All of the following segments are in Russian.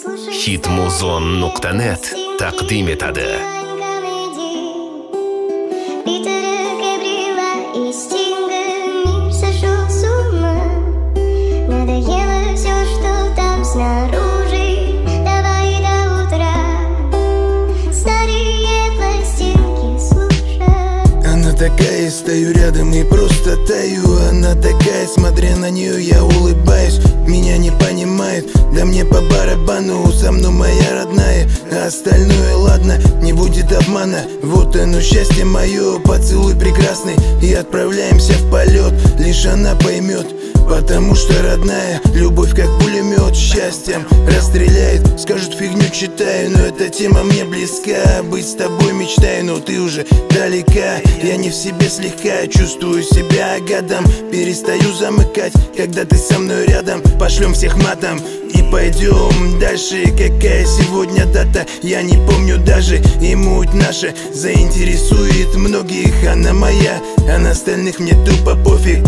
Hitmuzon.net taqdim etadi. Она такая, стою рядом и просто таю. Она такая, смотря на нее, я улыбаюсь. Меня не понимает, да мне по барабану. Со мной моя родная, а остальное ладно, не будет обмана. Вот оно счастье мое, поцелуй прекрасный, и отправляемся в полет. Лишь она поймет, потому что родная любовь как пулемет. Счастьем расстреляет, скажут фигню читаю, но эта тема мне близка. Быть с тобой мечтаю, но ты уже далека. Я не в себе слегка, чувствую себя гадом. Перестаю замыкать, когда ты со мной рядом. Пошлем всех матом и пойдем дальше. Какая сегодня дата, я не помню даже. И муть наша заинтересует многих. Она моя, а на остальных мне тупо пофиг.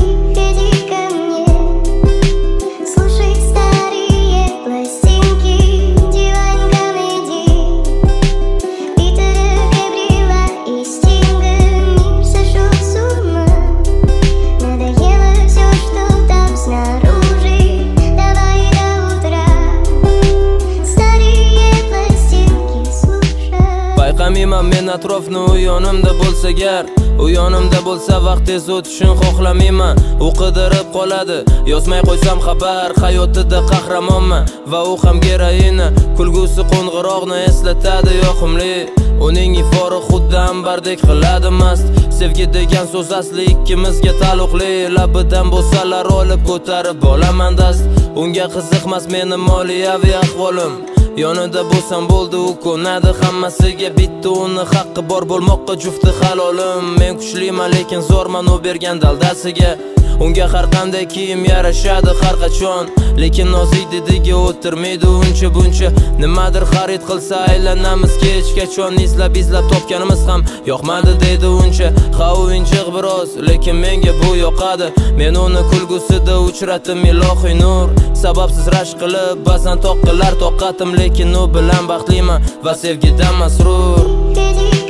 Payqamayman men atrofni u yonimda bo'lsa gar. U yonimda bo'lsa vaqt tez o'tishini xohlamayman. U qidirib qoladi, yozmay qo'ysam xabar. Hayotida qahramonman va u ham geroina. Kulgusi qo'ng'iroqni eslatadi yoqimli. Uning ifori xuddi ambardek qiladi mast. Sevgi degan so'z asli ikkimizga taalluqli. Labidan bo'salar olib ko'tarib olaman dast. Unga qiziqmas meni moliyaviy ahvolim. Yonida bo'lsam bo'ldi, u ko'nadi hammasiga. Bitta uni haqqi bor bo'lmoqqa jufti halolim. Men kuchliman lekin zo'rman u bergan daldasiga. Unga har qanday kiyim yarashadi har qachon, lekin nozik didiga o'tirmaydi uncha buncha. Nimadir xarid qilsa aylanamiz kechgacha. Izlab topganimiz ham yoqmadi deydi uncha. Ha, u injiq biroz, lekin menga bu yoqadi. Men uni kulgusida uchratim ilohiy nur. Sababsiz rashk qilib ba'zan toqqilar toqatim, lekin u bilan baxtliman va sevgidan masrur.